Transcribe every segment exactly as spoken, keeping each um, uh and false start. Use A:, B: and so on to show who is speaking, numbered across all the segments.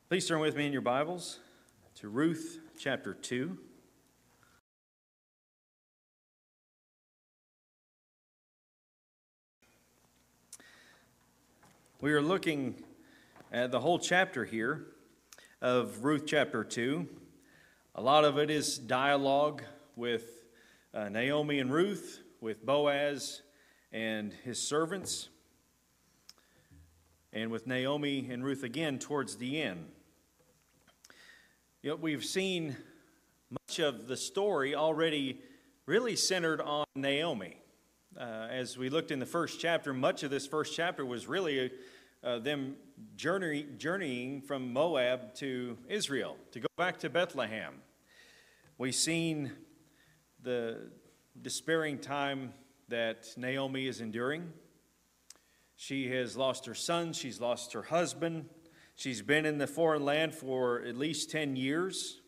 A: Please turn with me in your Bibles to Ruth chapter two. We are looking at the whole chapter here of Ruth chapter two. A lot of it is dialogue with uh, Naomi and Ruth, with Boaz and his servants, and with Naomi and Ruth again towards the end. You know, we've seen much of the story already really centered on Naomi. Uh, as we looked in the first chapter, much of this first chapter was really uh, them journey, journeying from Moab to Israel, to go back to Bethlehem. We've seen the despairing time that Naomi is enduring. She has lost her son, she's lost her husband. She's been in the foreign land for at least ten years.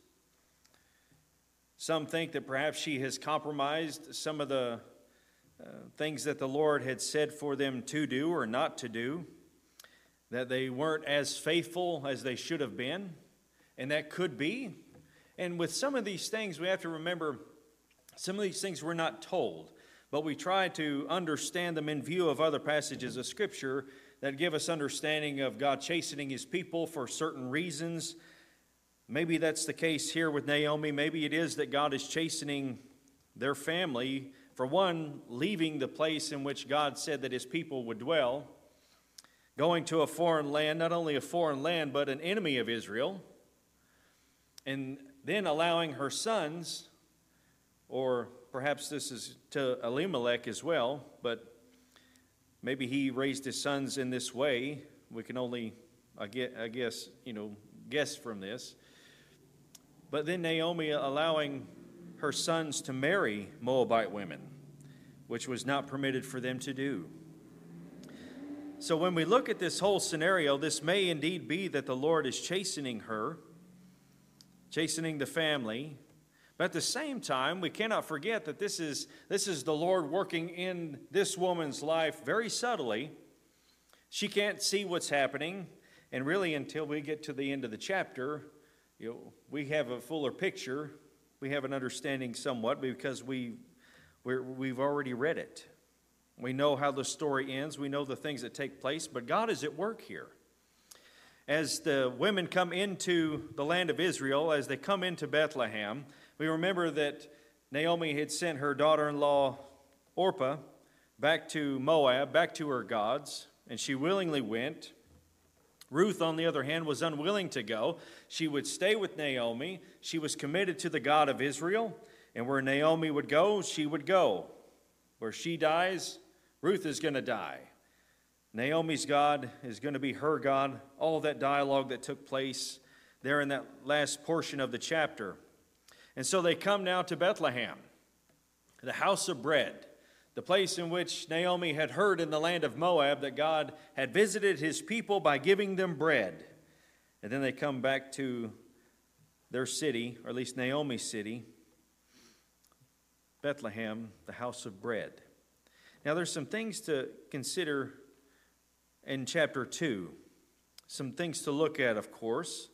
A: Some think that perhaps she has compromised some of the uh, things that the Lord had said for them to do or not to do, that they weren't as faithful as they should have been, and that could be. And with some of these things, we have to remember some of these things we're not told, but we try to understand them in view of other passages of Scripture that give us understanding of God chastening his people for certain reasons. Maybe that's the case here with Naomi. Maybe it is that God is chastening their family, for one, leaving the place in which God said that his people would dwell, going to a foreign land, not only a foreign land, but an enemy of Israel, and then allowing her sons, or perhaps this is to Elimelech as well, but maybe he raised his sons in this way. We can only, I guess, you know, guess from this. But then Naomi allowing her sons to marry Moabite women, which was not permitted for them to do. So when we look at this whole scenario, this may indeed be that the Lord is chastening her, chastening the family. But at the same time, we cannot forget that this is, this is the Lord working in this woman's life very subtly. She can't see what's happening, and really until we get to the end of the chapter, you know, we have a fuller picture. We have an understanding somewhat because we, we're, we've already read it. We know how the story ends. We know the things that take place, but God is at work here. As the women come into the land of Israel, as they come into Bethlehem, we remember that Naomi had sent her daughter-in-law Orpah back to Moab, back to her gods, and she willingly went. Ruth, on the other hand, was unwilling to go. She would stay with Naomi. She was committed to the God of Israel, and where Naomi would go, she would go. Where she dies, Ruth is going to die. Naomi's God is going to be her God. All of that dialogue that took place there in that last portion of the chapter. And so they come now to Bethlehem, the house of bread, the place in which Naomi had heard in the land of Moab that God had visited his people by giving them bread. And then they come back to their city, or at least Naomi's city, Bethlehem, the house of bread. Now there's some things to consider in chapter two, some things to look at, of course.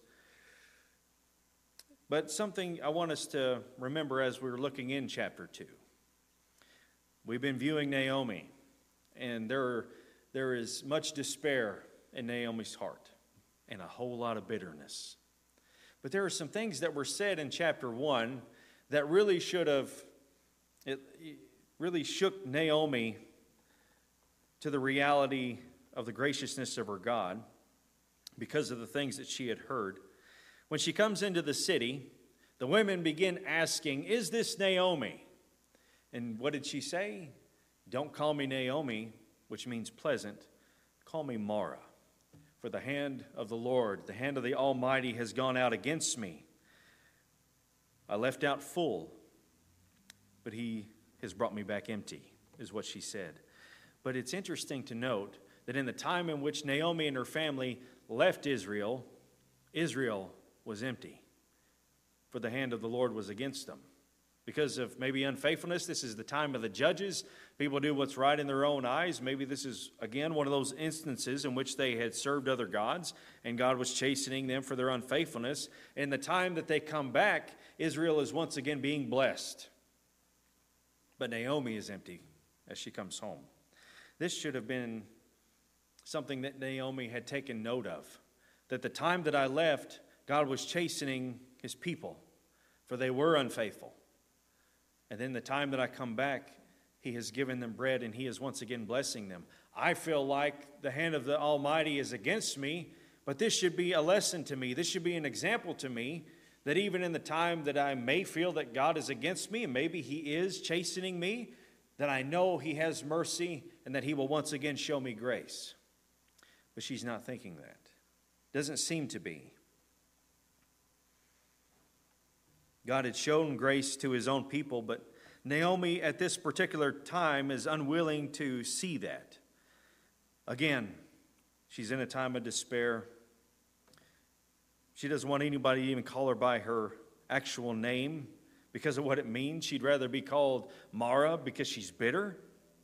A: But something I want us to remember as we're looking in chapter two. We've been viewing Naomi, and there, there is much despair in Naomi's heart and a whole lot of bitterness. But there are some things that were said in chapter one that really should have, it really shook Naomi to the reality of the graciousness of her God because of the things that she had heard. When she comes into the city, the women begin asking, "Is this Naomi?" And what did she say? "Don't call me Naomi," which means pleasant. "Call me Mara. For the hand of the Lord, the hand of the Almighty has gone out against me. I left out full, but he has brought me back empty," is what she said. But it's interesting to note that in the time in which Naomi and her family left Israel, Israel was empty, for the hand of the Lord was against them. because of maybe unfaithfulness. This is the time of the judges. People do what's right in their own eyes. Maybe this is, again, one of those instances in which they had served other gods, and God was chastening them for their unfaithfulness. In the time that they come back, Israel is once again being blessed. But Naomi is empty as she comes home. This should have been something that Naomi had taken note of, that the time that I left, God was chastening his people, for they were unfaithful. And then the time that I come back, he has given them bread, and he is once again blessing them. I feel like the hand of the Almighty is against me, but this should be a lesson to me. This should be an example to me that even in the time that I may feel that God is against me, and maybe he is chastening me, that I know he has mercy and that he will once again show me grace. But she's not thinking that. Doesn't seem to be. God had shown grace to his own people, but Naomi at this particular time is unwilling to see that. Again, she's in a time of despair. She doesn't want anybody to even call her by her actual name because of what it means. She'd rather be called Mara because she's bitter.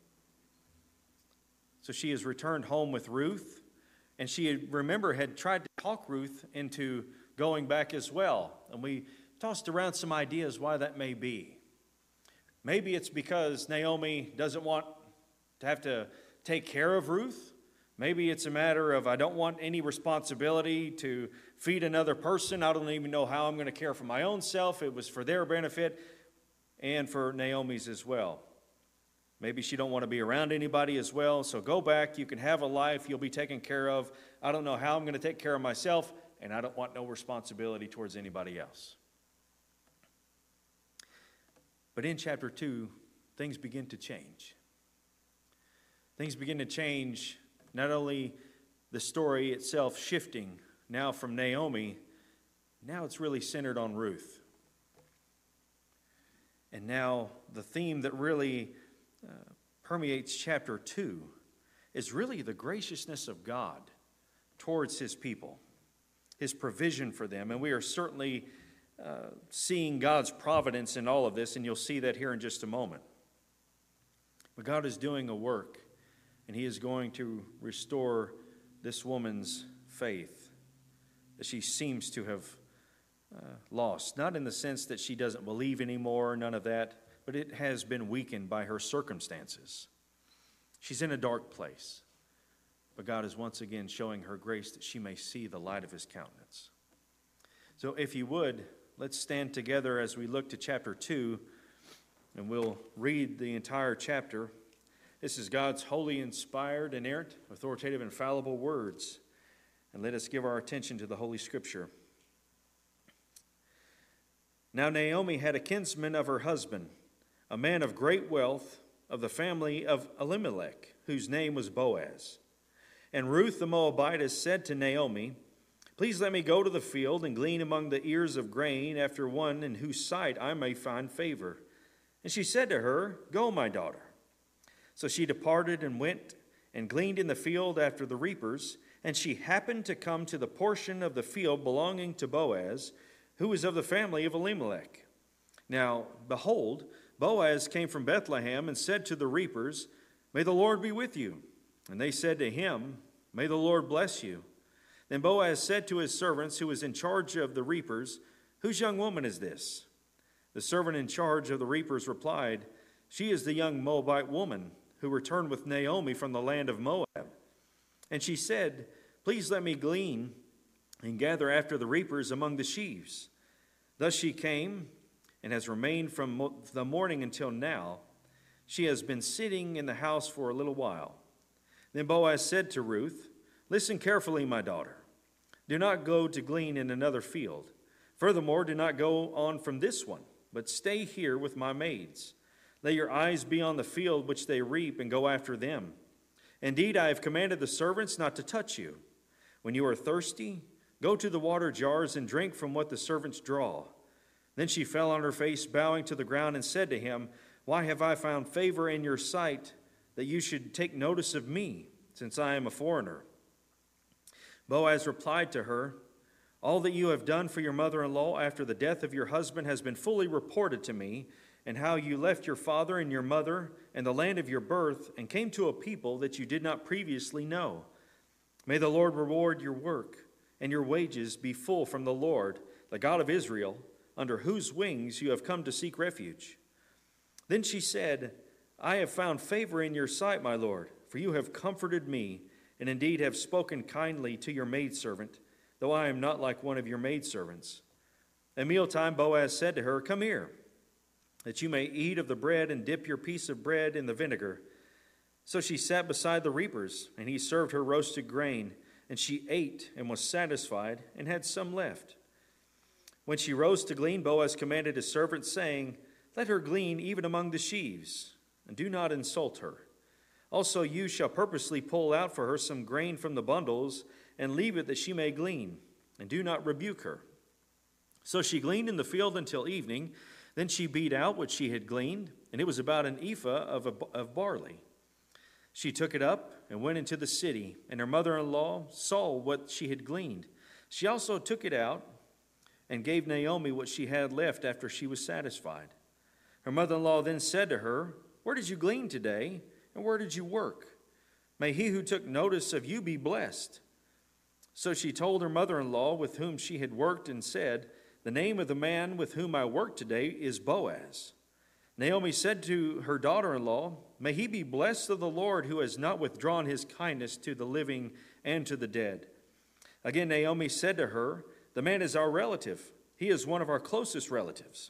A: So she has returned home with Ruth, and she, had, remember, had tried to talk Ruth into going back as well. And we tossed around some ideas why that may be. Maybe it's because Naomi doesn't want to have to take care of Ruth. Maybe it's a matter of I don't want any responsibility to feed another person. I don't even know how I'm going to care for my own self. It was for their benefit and for Naomi's as well. Maybe she don't want to be around anybody as well. So go back. You can have a life. You'll be taken care of. I don't know how I'm going to take care of myself, and I don't want no responsibility towards anybody else. But in chapter two, things begin to change. Things begin to change, not only the story itself shifting now from Naomi, now it's really centered on Ruth. And now the theme that really uh, permeates chapter two is really the graciousness of God towards his people, his provision for them. And we are certainly uh, seeing God's providence in all of this, and you'll see that here in just a moment. But God is doing a work, and he is going to restore this woman's faith that she seems to have uh, lost. Not in the sense that she doesn't believe anymore, none of that, but it has been weakened by her circumstances. She's in a dark place, but God is once again showing her grace that she may see the light of his countenance. So if you would, let's stand together as we look to chapter two, and we'll read the entire chapter. This is God's holy, inspired, inerrant, authoritative, infallible words. And let us give our attention to the Holy Scripture. Now Naomi had a kinsman of her husband, a man of great wealth, of the family of Elimelech, whose name was Boaz. And Ruth the Moabitess said to Naomi, "Please let me go to the field and glean among the ears of grain after one in whose sight I may find favor." And she said to her, "Go, my daughter." So she departed and went and gleaned in the field after the reapers, and she happened to come to the portion of the field belonging to Boaz, who was of the family of Elimelech. Now, behold, Boaz came from Bethlehem and said to the reapers, "May the Lord be with you." And they said to him, "May the Lord bless you." Then Boaz said to his servants who was in charge of the reapers, "Whose young woman is this?" The servant in charge of the reapers replied, "She is the young Moabite woman who returned with Naomi from the land of Moab." And she said, "Please let me glean and gather after the reapers among the sheaves." Thus she came and has remained from the morning until now. She has been sitting in the house for a little while. Then Boaz said to Ruth, "Listen carefully, my daughter. Do not go to glean in another field. Furthermore, do not go on from this one, but stay here with my maids. Let your eyes be on the field which they reap, and go after them. Indeed, I have commanded the servants not to touch you. When you are thirsty, go to the water jars and drink from what the servants draw." Then she fell on her face, bowing to the ground, and said to him, "Why have I found favor in your sight, that you should take notice of me, since I am a foreigner?" Boaz replied to her, "All that you have done for your mother-in-law after the death of your husband has been fully reported to me, and how you left your father and your mother and the land of your birth and came to a people that you did not previously know. May the Lord reward your work, and your wages be full from the Lord, the God of Israel, under whose wings you have come to seek refuge." Then she said, "I have found favor in your sight, my Lord, for you have comforted me, and indeed have spoken kindly to your maidservant, though I am not like one of your maidservants." At mealtime Boaz said to her, "Come here, that you may eat of the bread and dip your piece of bread in the vinegar." So she sat beside the reapers, and he served her roasted grain, and she ate and was satisfied and had some left. When she rose to glean, Boaz commanded his servant, saying, "Let her glean even among the sheaves, and do not insult her. Also you shall purposely pull out for her some grain from the bundles, and leave it that she may glean, and do not rebuke her." So she gleaned in the field until evening. Then she beat out what she had gleaned, and it was about an ephah of, a, of barley. She took it up and went into the city, and her mother-in-law saw what she had gleaned. She also took it out and gave Naomi what she had left after she was satisfied. Her mother-in-law then said to her, "Where did you glean today, and where did you work? May he who took notice of you be blessed." So she told her mother-in-law with whom she had worked and said, "The name of the man with whom I work today is Boaz." Naomi said to her daughter-in-law, "May he be blessed of the Lord, who has not withdrawn his kindness to the living and to the dead." Again Naomi said to her, "The man is our relative. He is one of our closest relatives."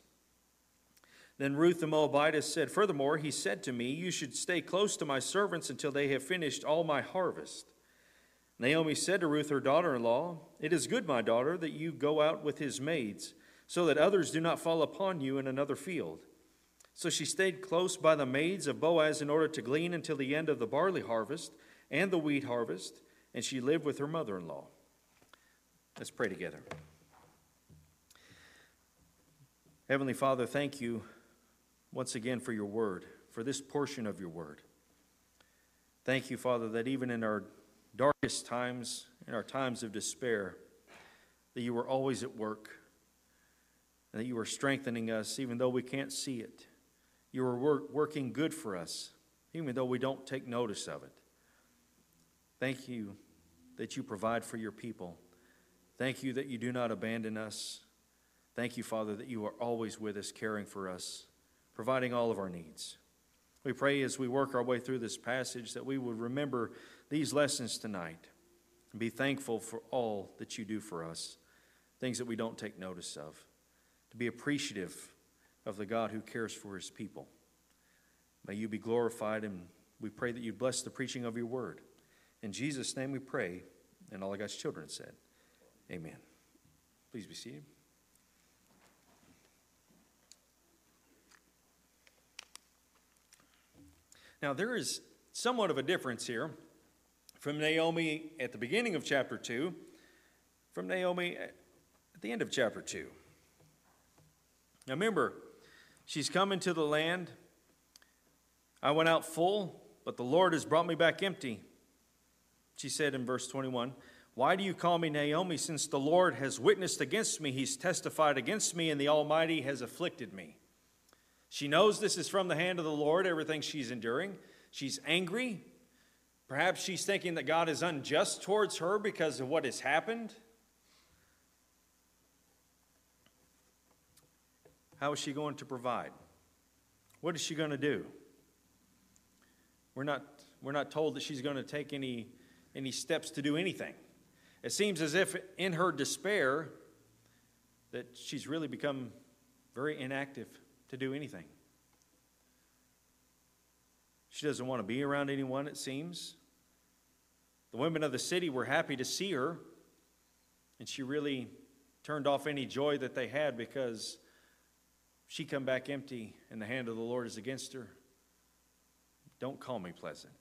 A: Then Ruth the Moabitess said, "Furthermore, he said to me, 'You should stay close to my servants until they have finished all my harvest.'" Naomi said to Ruth her daughter-in-law, "It is good, my daughter, that you go out with his maids, so that others do not fall upon you in another field." So she stayed close by the maids of Boaz in order to glean until the end of the barley harvest and the wheat harvest, and she lived with her mother-in-law. Let's pray together. Heavenly Father, thank you once again for your word, for this portion of your word. Thank you, Father, that even in our darkest times, in our times of despair, that you are always at work, and that you are strengthening us even though we can't see it. You are work, working good for us, even though we don't take notice of it. Thank you that you provide for your people. Thank you that you do not abandon us. Thank you, Father, that you are always with us, caring for us, providing all of our needs. We pray as we work our way through this passage that we would remember these lessons tonight and be thankful for all that you do for us, things that we don't take notice of, to be appreciative of the God who cares for his people. May you be glorified, and we pray that you bless the preaching of your word. In Jesus' name we pray, and all of God's children said, amen. Please be seated. Now, there is somewhat of a difference here from Naomi at the beginning of chapter two, from Naomi at the end of chapter two. Now, remember, she's come into the land. "I went out full, but the Lord has brought me back empty." She said in verse twenty-one, "Why do you call me Naomi, since the Lord has witnessed against me? He's testified against me, and the Almighty has afflicted me." She knows this is from the hand of the Lord, everything she's enduring. She's angry. Perhaps she's thinking that God is unjust towards her because of what has happened. How is she going to provide? What is she going to do? We're not, we're not told that she's going to take any, any steps to do anything. It seems as if in her despair that she's really become very inactive to do anything. She doesn't want to be around anyone, it seems. The women of the city were happy to see her, and she really turned off any joy that they had because she come back empty and the hand of the Lord is against her. Don't call me pleasant.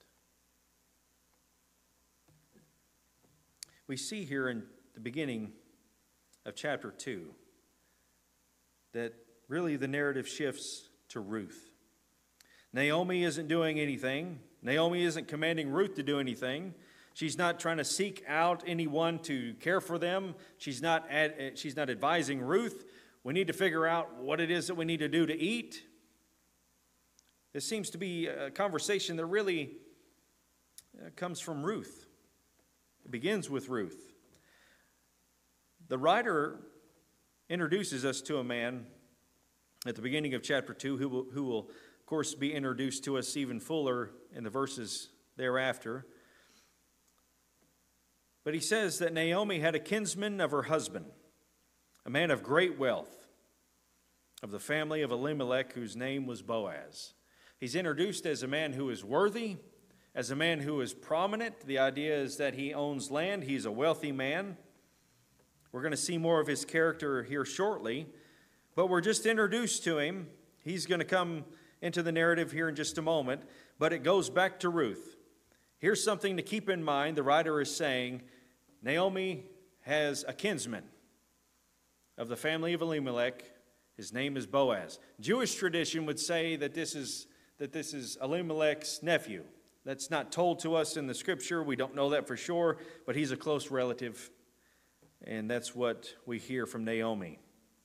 A: We see here in the beginning of chapter two that really the narrative shifts to Ruth. Naomi isn't doing anything. Naomi isn't commanding Ruth to do anything. She's not trying to seek out anyone to care for them. She's not, ad, she's not advising Ruth, we need to figure out what it is that we need to do to eat. This seems to be a conversation that really uh, comes from Ruth. It begins with Ruth. The writer introduces us to a man at the beginning of chapter two who will, who will, of course, be introduced to us even fuller in the verses thereafter. But he says that Naomi had a kinsman of her husband, a man of great wealth, of the family of Elimelech, whose name was Boaz. He's introduced as a man who is worthy, as a man who is prominent. The idea is that he owns land. He's a wealthy man. We're going to see more of his character here shortly, but we're just introduced to him. He's going to come into the narrative here in just a moment, but it goes back to Ruth. Here's something to keep in mind. The writer is saying Naomi has a kinsman of the family of Elimelech. His name is Boaz. Jewish tradition would say that this is that this is Elimelech's nephew. That's not told to us in the scripture. We don't know that for sure, but he's a close relative, and that's what we hear from Naomi.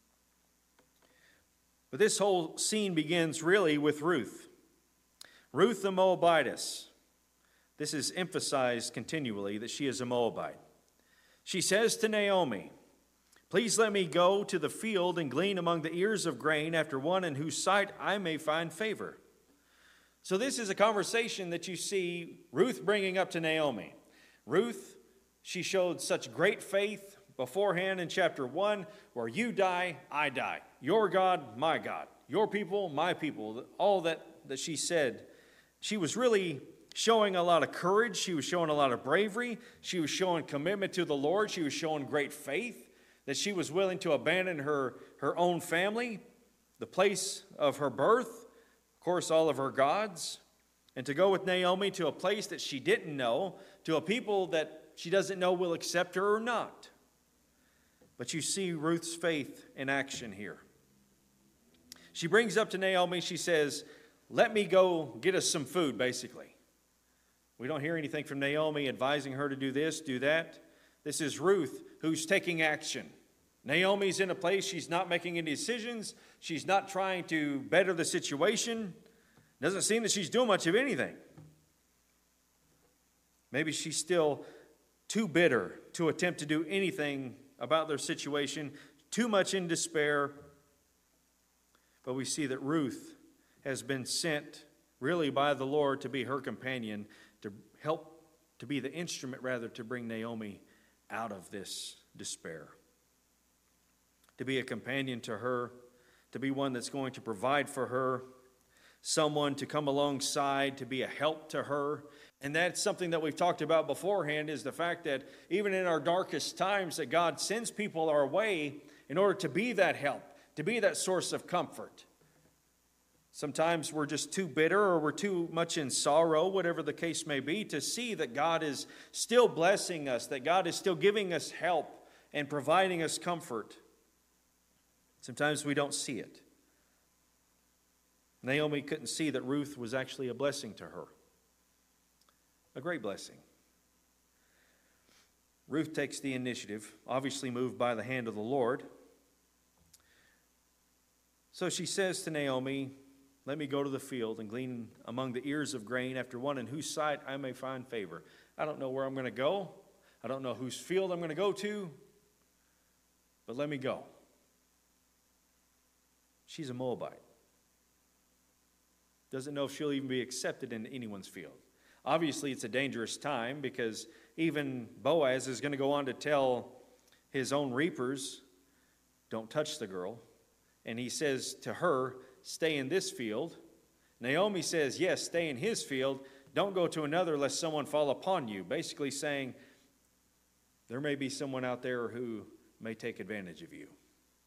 A: But this whole scene begins really with Ruth. Ruth the Moabitess. This is emphasized continually that she is a Moabite. She says to Naomi, "Please let me go to the field and glean among the ears of grain after one in whose sight I may find favor." So this is a conversation that you see Ruth bringing up to Naomi. Ruth, she showed such great faith beforehand in chapter one, where you die, I die. Your God, my God. Your people, my people. All that, that she said. She was really showing a lot of courage. She was showing a lot of bravery. She was showing commitment to the Lord. She was showing great faith, that she was willing to abandon her, her own family, the place of her birth, of course, all of her gods, and to go with Naomi to a place that she didn't know, to a people that she doesn't know will accept her or not. But you see Ruth's faith in action here. She brings up to Naomi, she says, "Let me go get us some food," basically. We don't hear anything from Naomi advising her to do this, do that. This is Ruth who's taking action. Naomi's in a place she's not making any decisions. She's not trying to better the situation. Doesn't seem that she's doing much of anything. Maybe she's still too bitter to attempt to do anything about their situation, too much in despair. But we see that Ruth has been sent really by the Lord to be her companion, to help, to be the instrument rather, to bring Naomi out of this despair. To be a companion to her, to be one that's going to provide for her, someone to come alongside, to be a help to her. And that's something that we've talked about beforehand, is the fact that even in our darkest times, that God sends people our way in order to be that help, to be that source of comfort. Sometimes we're just too bitter, or we're too much in sorrow, whatever the case may be, to see that God is still blessing us, that God is still giving us help and providing us comfort. Sometimes we don't see it. Naomi couldn't see that Ruth was actually a blessing to her. A great blessing. Ruth takes the initiative, obviously moved by the hand of the Lord. So she says to Naomi, "Let me go to the field and glean among the ears of grain after one in whose sight I may find favor." I don't know where I'm going to go. I don't know whose field I'm going to go to. But let me go. She's a Moabite. Doesn't know if she'll even be accepted into anyone's field. Obviously, it's a dangerous time, because even Boaz is going to go on to tell his own reapers, "Don't touch the girl." And he says to her, "Stay in this field." Naomi says, "Yes, stay in his field. Don't go to another lest someone fall upon you." Basically saying, there may be someone out there who may take advantage of you.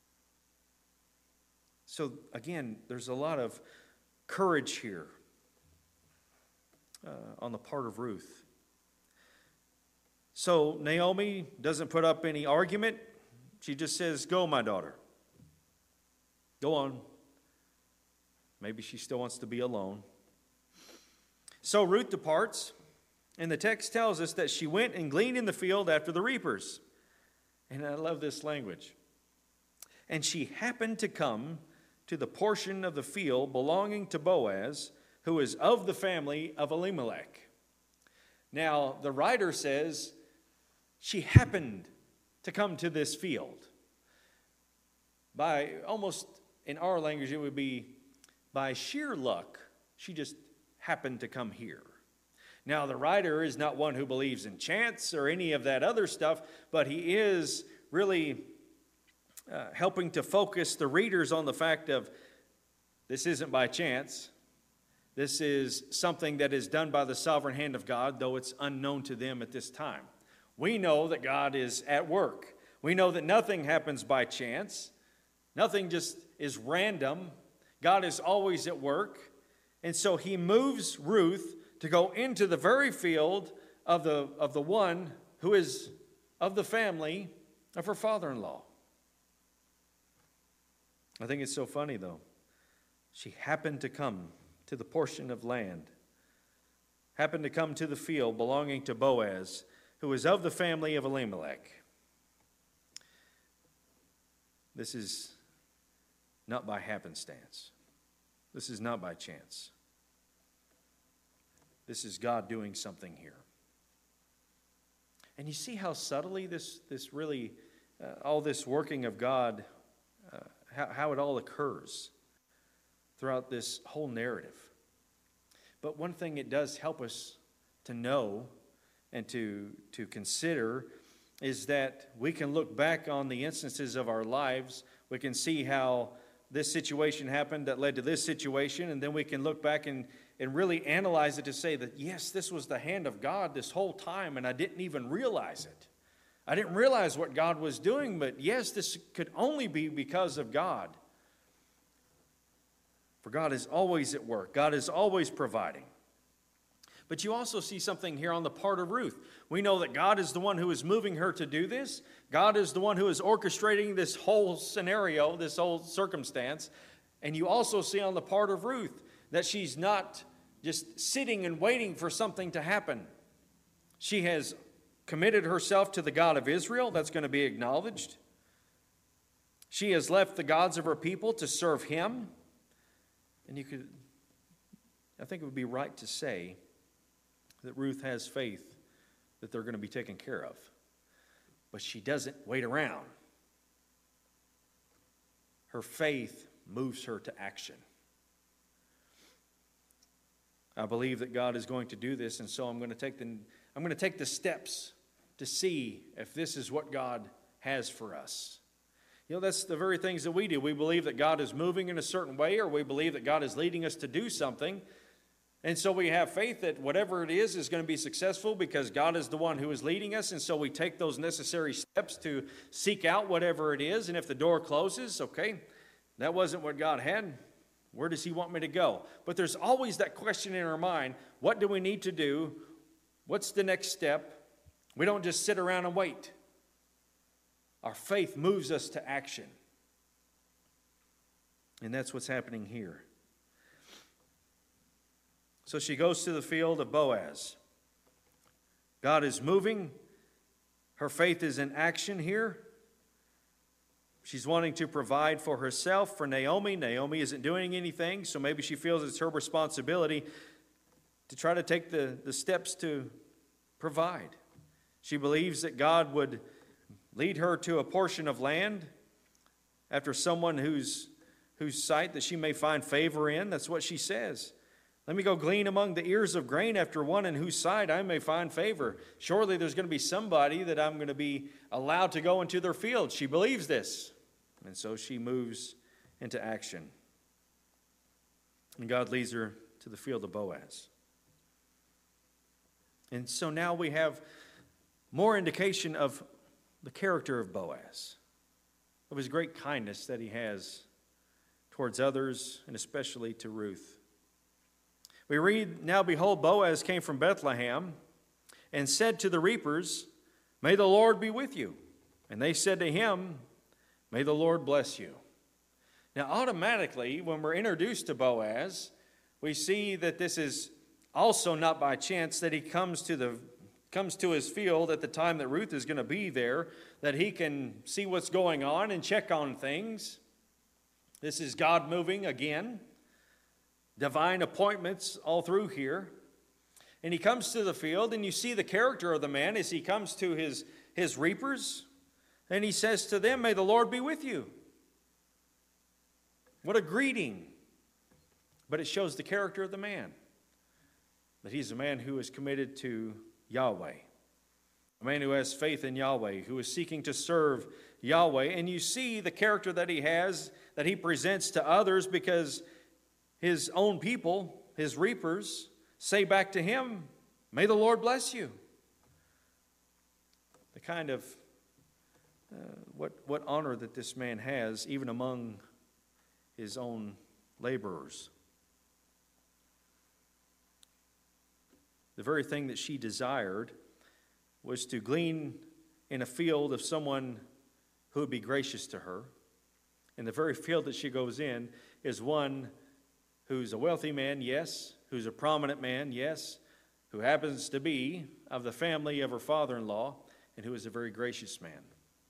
A: So again, there's a lot of courage here uh, on the part of Ruth. So Naomi doesn't put up any argument. She just says, "Go, my daughter. Go on." Maybe she still wants to be alone. So Ruth departs, and the text tells us that she went and gleaned in the field after the reapers. And I love this language. "And she happened to come to the portion of the field belonging to Boaz, who is of the family of Elimelech. Now, the writer says she happened to come to this field. By almost, in our language, it would be by sheer luck, she just happened to come here. Now, the writer is not one who believes in chance or any of that other stuff, but he is really uh, helping to focus the readers on the fact of this isn't by chance. This is something that is done by the sovereign hand of God, though it's unknown to them at this time. We know that God is at work. We know that nothing happens by chance. Nothing just is random. God is always at work. And so he moves Ruth to go into the very field of the, of the one who is of the family of her father-in-law. I think it's so funny, though. She happened to come to the portion of land, happened to come to the field belonging to Boaz, who was of the family of Elimelech. This is not by happenstance. This is not by chance. This is God doing something here. And you see how subtly this, this really, uh, all this working of God, uh, how, how it all occurs throughout this whole narrative. But one thing it does help us to know and to, to consider is that we can look back on the instances of our lives. We can see how this situation happened that led to this situation, and then we can look back and, and really analyze it to say that, yes, this was the hand of God this whole time, and I didn't even realize it. I didn't realize what God was doing, but yes, this could only be because of God. For God is always at work. God is always providing. But you also see something here on the part of Ruth. We know that God is the one who is moving her to do this. God is the one who is orchestrating this whole scenario, this whole circumstance. And you also see on the part of Ruth that she's not just sitting and waiting for something to happen. She has committed herself to the God of Israel. That's going to be acknowledged. She has left the gods of her people to serve him. And you could, I think it would be right to say that Ruth has faith that they're going to be taken care of. But she doesn't wait around. Her faith moves her to action. I believe that God is going to do this, and so I'm going to take the, I'm going to take the steps to see if this is what God has for us. You know, that's the very things that we do. We believe that God is moving in a certain way, or we believe that God is leading us to do something. And so we have faith that whatever it is is going to be successful because God is the one who is leading us. And so we take those necessary steps to seek out whatever it is. And if the door closes, okay, that wasn't what God had. Where does he want me to go? But there's always that question in our mind. What do we need to do? What's the next step? We don't just sit around and wait. Our faith moves us to action. And that's what's happening here. So she goes to the field of Boaz. God is moving. Her faith is in action here. She's wanting to provide for herself, for Naomi. Naomi isn't doing anything, so maybe she feels it's her responsibility to try to take the, the steps to provide. She believes that God would lead her to a portion of land after someone whose, whose sight that she may find favor in. That's what she says. Let me go glean among the ears of grain after one in whose sight I may find favor. Surely there's going to be somebody that I'm going to be allowed to go into their field. She believes this. And so she moves into action. And God leads her to the field of Boaz. And so now we have more indication of the character of Boaz, of his great kindness that he has towards others and especially to Ruth. We read, "Now behold, Boaz came from Bethlehem and said to the reapers, 'May the Lord be with you.' And they said to him, 'May the Lord bless you.'" Now automatically, when we're introduced to Boaz, we see that this is also not by chance that he comes to the comes to his field at the time that Ruth is going to be there, that he can see what's going on and check on things. This is God moving again. divine appointments all through here. And he comes to the field, and you see the character of the man as he comes to his, his reapers. And he says to them, "May the Lord be with you." What a greeting. But it shows the character of the man. That he's a man who is committed to Yahweh. A man who has faith in Yahweh, who is seeking to serve Yahweh. And you see the character that he has, that he presents to others, because his own people, his reapers, say back to him, "May the Lord bless you." The kind of, uh, what, what honor that this man has, even among his own laborers. The very thing that she desired was to glean in a field of someone who would be gracious to her. And the very field that she goes in is one who's a wealthy man, yes, who's a prominent man, yes, who happens to be of the family of her father-in-law, and who is a very gracious man.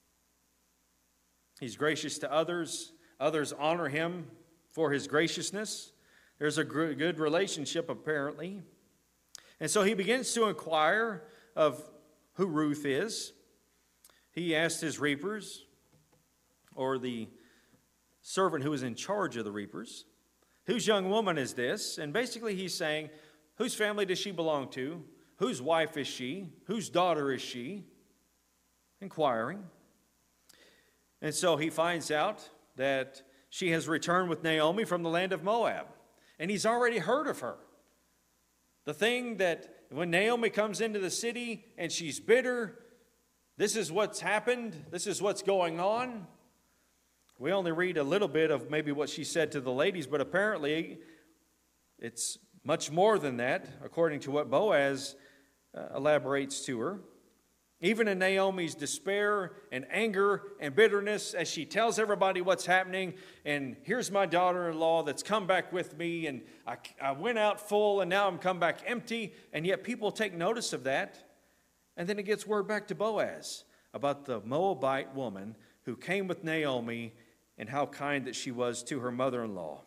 A: He's gracious to others. Others honor him for his graciousness. There's a good relationship, apparently. And so he begins to inquire of who Ruth is. He asked his reapers, or the servant who was in charge of the reapers, "Whose young woman is this?" And basically he's saying, whose family does she belong to? Whose wife is she? Whose daughter is she? Inquiring. And so he finds out that she has returned with Naomi from the land of Moab. And he's already heard of her. The thing that when Naomi comes into the city and she's bitter, this is what's happened, this is what's going on. We only read a little bit of maybe what she said to the ladies, but apparently it's much more than that, according to what Boaz uh, elaborates to her. Even in Naomi's despair and anger and bitterness, as she tells everybody what's happening, and here's my daughter-in-law that's come back with me, and I, I went out full, and now I'm come back empty, and yet people take notice of that. And then it gets word back to Boaz about the Moabite woman who came with Naomi and how kind that she was to her mother-in-law.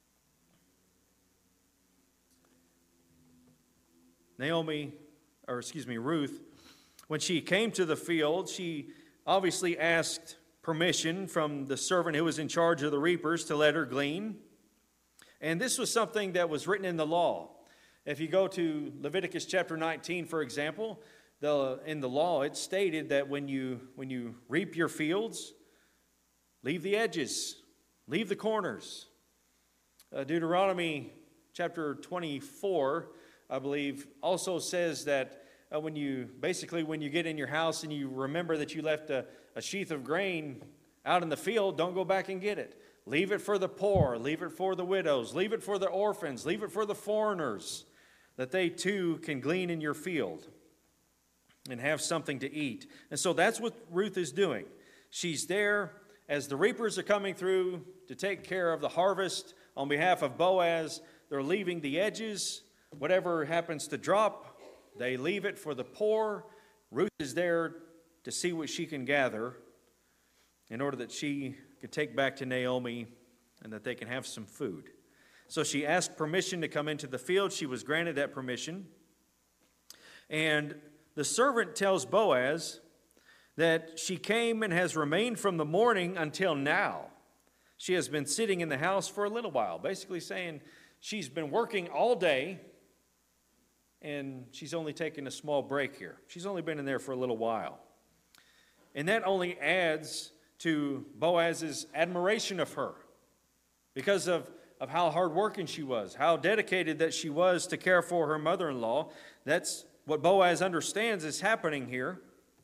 A: Naomi, or excuse me, Ruth, when she came to the field, she obviously asked permission from the servant who was in charge of the reapers to let her glean. And this was something that was written in the law. If you go to Leviticus chapter nineteen, for example, the, in the law it stated that when you, when you reap your fields, leave the edges, leave the corners. Uh, Deuteronomy chapter twenty-four, I believe, also says that Uh, when you, basically when you get in your house and you remember that you left a, a sheath of grain out in the field, don't go back and get it. Leave it for the poor, leave it for the widows, leave it for the orphans, leave it for the foreigners, that they too can glean in your field and have something to eat. And so that's what Ruth is doing. She's there as the reapers are coming through to take care of the harvest on behalf of Boaz. They're leaving the edges, whatever happens to drop, they leave it for the poor. Ruth is there to see what she can gather in order that she can take back to Naomi and that they can have some food. So she asked permission to come into the field. She was granted that permission. And the servant tells Boaz that she came and has remained from the morning until now. She has been sitting in the house for a little while, basically saying she's been working all day, and she's only taken a small break here. She's only been in there for a little while. And that only adds to Boaz's admiration of her because of, of how hardworking she was, how dedicated that she was to care for her mother-in-law. That's what Boaz understands is happening here.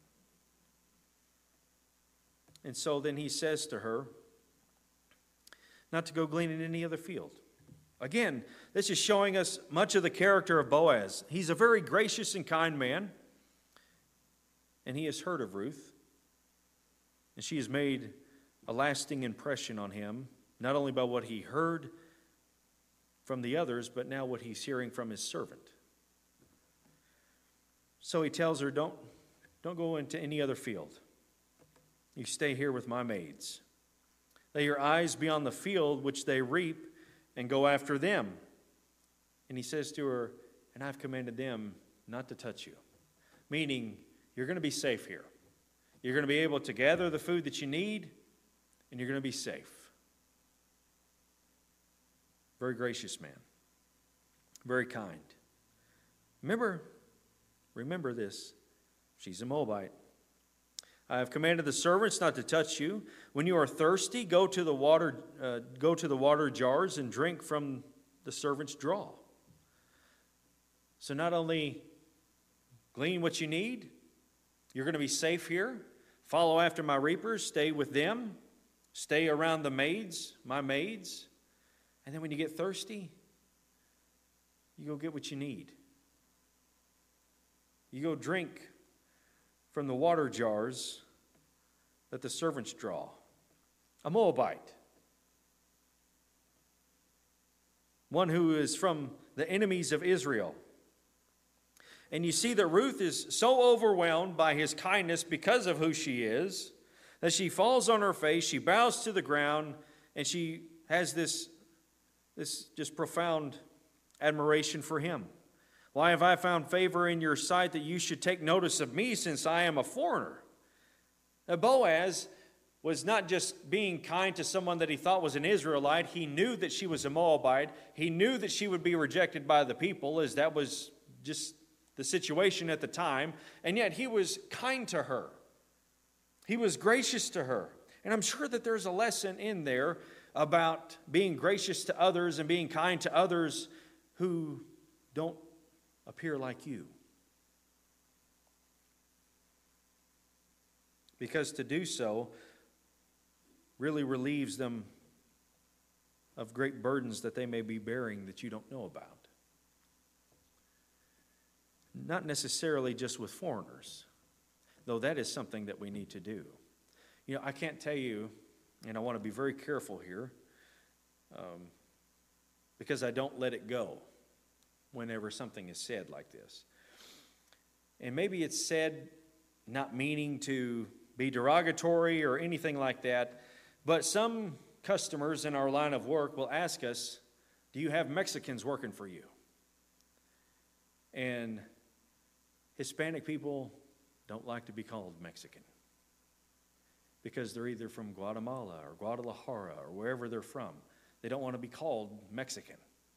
A: And so then he says to her not to go glean in any other field. Again, this is showing us much of the character of Boaz. He's a very gracious and kind man, and he has heard of Ruth, and she has made a lasting impression on him, not only by what he heard from the others, but now what he's hearing from his servant. So he tells her, don't, don't go into any other field. You stay here with my maids. Let your eyes be on the field which they reap, and go after them. And he says to her, and I've commanded them not to touch you. Meaning, you're going to be safe here. You're going to be able to gather the food that you need, and you're going to be safe. Very gracious man. Very kind. Remember, remember this. She's a Moabite. I have commanded the servants not to touch you. When you are thirsty, go to the water, uh, go to the water jars and drink from the servants' draw. So not only glean what you need, you're going to be safe here. Follow after my reapers. Stay with them. Stay around the maids, my maids. And then when you get thirsty, you go get what you need. You go drink from the water jars that the servants draw. A Moabite. One who is from the enemies of Israel. And you see that Ruth is so overwhelmed by his kindness because of who she is, that she falls on her face, she bows to the ground, and she has this, this just profound admiration for him. Why have I found favor in your sight that you should take notice of me, since I am a foreigner? Now, Boaz was not just being kind to someone that he thought was an Israelite. He knew that she was a Moabite. He knew that she would be rejected by the people, as that was just the situation at the time. And yet he was kind to her. He was gracious to her. And I'm sure that there's a lesson in there about being gracious to others and being kind to others who don't appear like you. Because to do so really relieves them of great burdens that they may be bearing that you don't know about. Not necessarily just with foreigners, though that is something that we need to do. You know, I can't tell you, and I want to be very careful here, um, because I don't let it go whenever something is said like this. And maybe it's said not meaning to be derogatory or anything like that, but some customers in our line of work will ask us, do you have Mexicans working for you? And Hispanic people don't like to be called Mexican because they're either from Guatemala or Guadalajara or wherever they're from. They don't want to be called Mexican.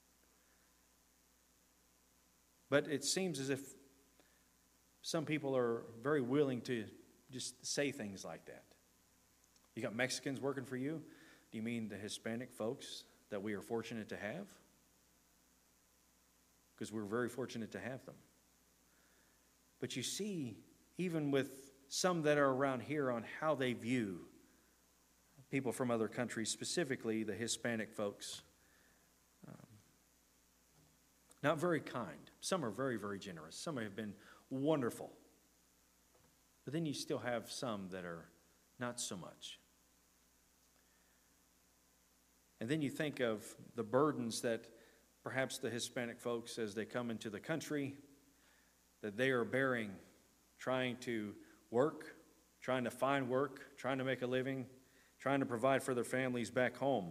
A: But it seems as if some people are very willing to just say things like that. You got Mexicans working for you? Do you mean the Hispanic folks that we are fortunate to have? Because we're very fortunate to have them. But you see, even with some that are around here, on how they view people from other countries, specifically the Hispanic folks, um, not very kind. Some are very, very generous. Some have been wonderful. But then you still have some that are not so much. And then you think of the burdens that perhaps the Hispanic folks, as they come into the country, that they are bearing, trying to work, trying to find work, trying to make a living, trying to provide for their families back home.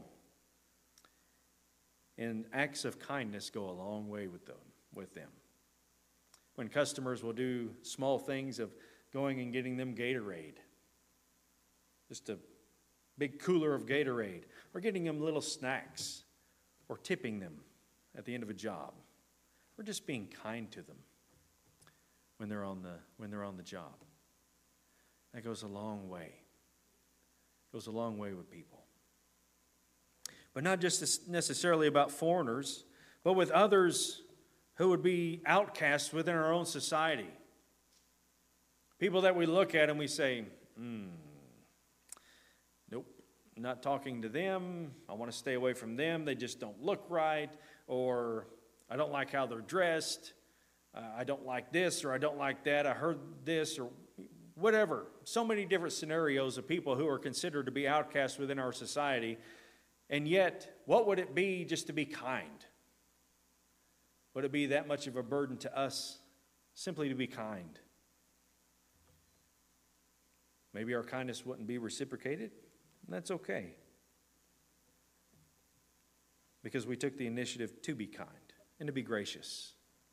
A: And acts of kindness go a long way with them. With them. When customers will do small things of going and getting them Gatorade, just a big cooler of Gatorade, or getting them little snacks, or tipping them at the end of a job, or just being kind to them when they're on the when they're on the job. That goes a long way. Goes a long way with people. But not just necessarily about foreigners, but with others who would be outcasts within our own society. People that we look at and we say, hmm, nope, not talking to them. I want to stay away from them. They just don't look right. Or I don't like how they're dressed. Uh, I don't like this, or I don't like that. I heard this, or whatever. So many different scenarios of people who are considered to be outcasts within our society. And yet, what would it be just to be kind? Would it be that much of a burden to us simply to be kind? Maybe our kindness wouldn't be reciprocated. And that's okay. Because we took the initiative to be kind. and to be gracious.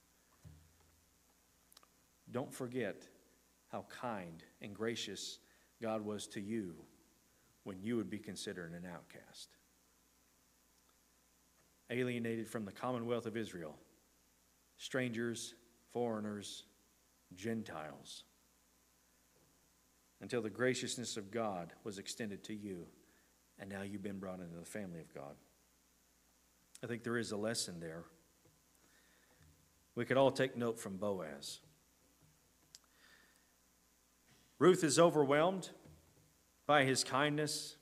A: Don't forget how kind and gracious God was to you when you would be considered an outcast. Alienated from the commonwealth of Israel, strangers, foreigners, Gentiles, until the graciousness of God was extended to you, and now you've been brought into the family of God. I think there is a lesson there. We could all take note from Boaz. Ruth is overwhelmed by his kindness.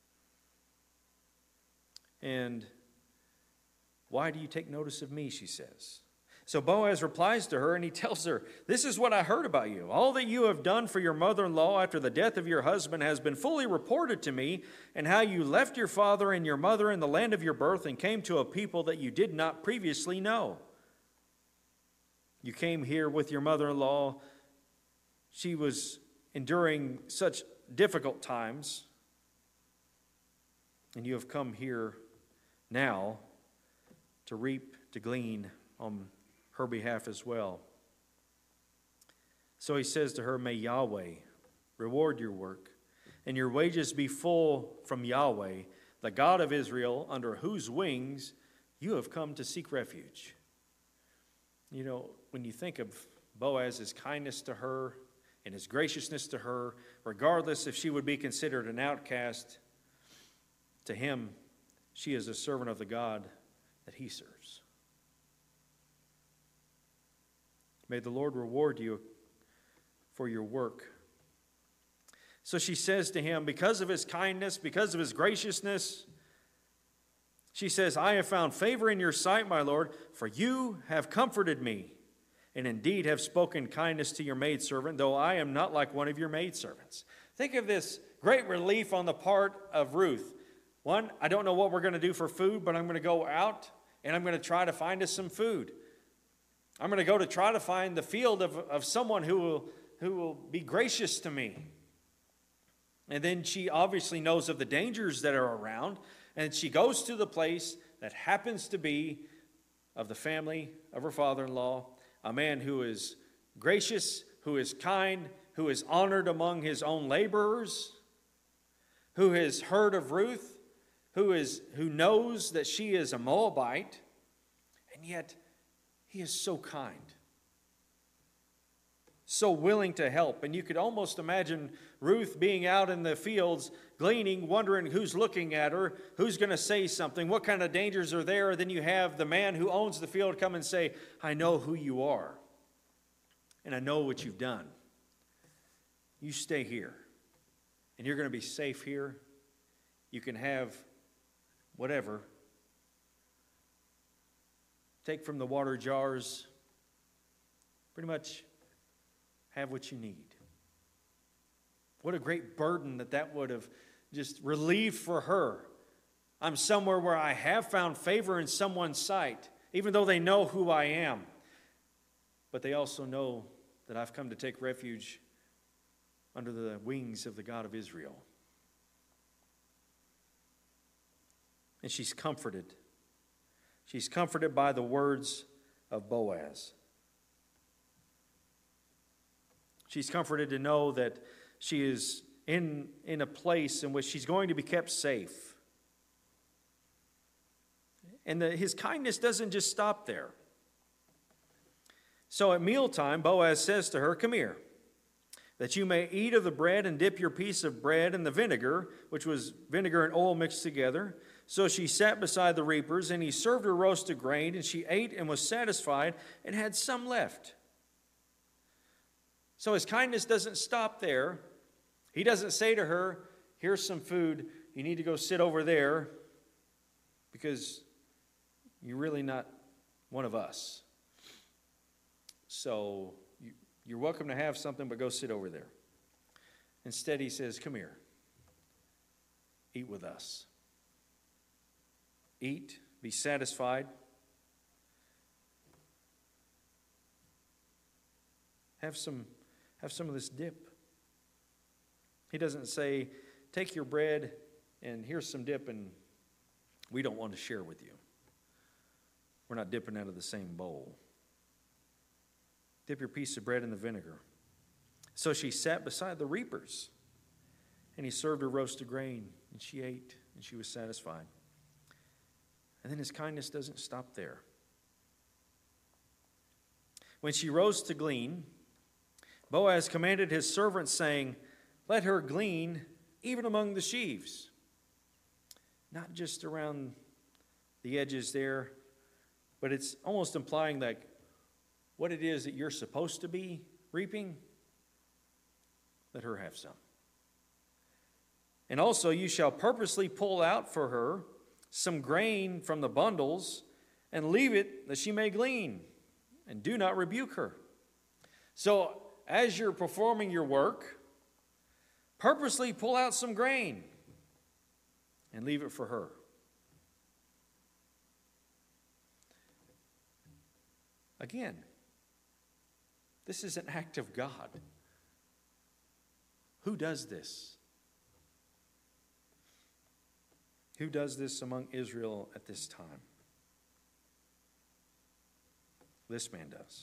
A: And why do you take notice of me, she says. So Boaz replies to her and he tells her, this is what I heard about you. All that you have done for your mother-in-law after the death of your husband has been fully reported to me, and how you left your father and your mother in the land of your birth and came to a people that you did not previously know. You came here with your mother-in-law. She was enduring such difficult times, and you have come here now to reap, to glean on her behalf as well. So he says to her, may Yahweh reward your work, and your wages be full from Yahweh, the God of Israel, under whose wings you have come to seek refuge. You know, when you think of Boaz's kindness to her and his graciousness to her, regardless if she would be considered an outcast, to him, she is a servant of the God that he serves. May the Lord reward you for your work. So she says to him, because of his kindness, because of his graciousness, she says, I have found favor in your sight, my Lord, for you have comforted me, and indeed have spoken kindness to your maidservant, though I am not like one of your maidservants. Think of this great relief on the part of Ruth. One, I don't know what we're going to do for food, but I'm going to go out and I'm going to try to find us some food. I'm going to go to try to find the field of, of someone who will, who will be gracious to me. And then she obviously knows of the dangers that are around, and she goes to the place that happens to be of the family of her father-in-law, a man who is gracious, who is kind, who is honored among his own laborers, who has heard of Ruth, who is who knows that she is a Moabite, and yet he is so kind, so willing to help. And you could almost imagine Ruth being out in the fields, gleaning, wondering who's looking at her, who's going to say something, what kind of dangers are there. Then you have the man who owns the field come and say, I know who you are, and I know what you've done. You stay here, and you're going to be safe here. You can have whatever. Take from the water jars. Pretty much have what you need. What a great burden that that would have just relieved for her. I'm somewhere where I have found favor in someone's sight, even though they know who I am. But they also know that I've come to take refuge under the wings of the God of Israel. And she's comforted. She's comforted by the words of Boaz. She's comforted to know that she is in, in a place in which she's going to be kept safe. And the, his kindness doesn't just stop there. So at mealtime, Boaz says to her, come here, that you may eat of the bread and dip your piece of bread in the vinegar, which was vinegar and oil mixed together. So she sat beside the reapers, and he served her roasted grain, and she ate and was satisfied and had some left. So his kindness doesn't stop there. He doesn't say to her, here's some food, you need to go sit over there because you're really not one of us. So you, you're welcome to have something, but go sit over there. Instead, he says, come here, eat with us. Eat, be satisfied. Have some, have some of this dip. He doesn't say, take your bread and here's some dip and we don't want to share with you. We're not dipping out of the same bowl. Dip your piece of bread in the vinegar. So she sat beside the reapers, and he served her roasted grain, and she ate, and she was satisfied. And then his kindness doesn't stop there. When she rose to glean, Boaz commanded his servants, saying, "Let her glean even among the sheaves." Not just around the edges there, but it's almost implying like what it is that you're supposed to be reaping, let her have some. And also you shall purposely pull out for her some grain from the bundles and leave it that she may glean, and do not rebuke her. So as you're performing your work, purposely pull out some grain and leave it for her. Again, this is an act of God. Who does this? Who does this among Israel at this time? This man does.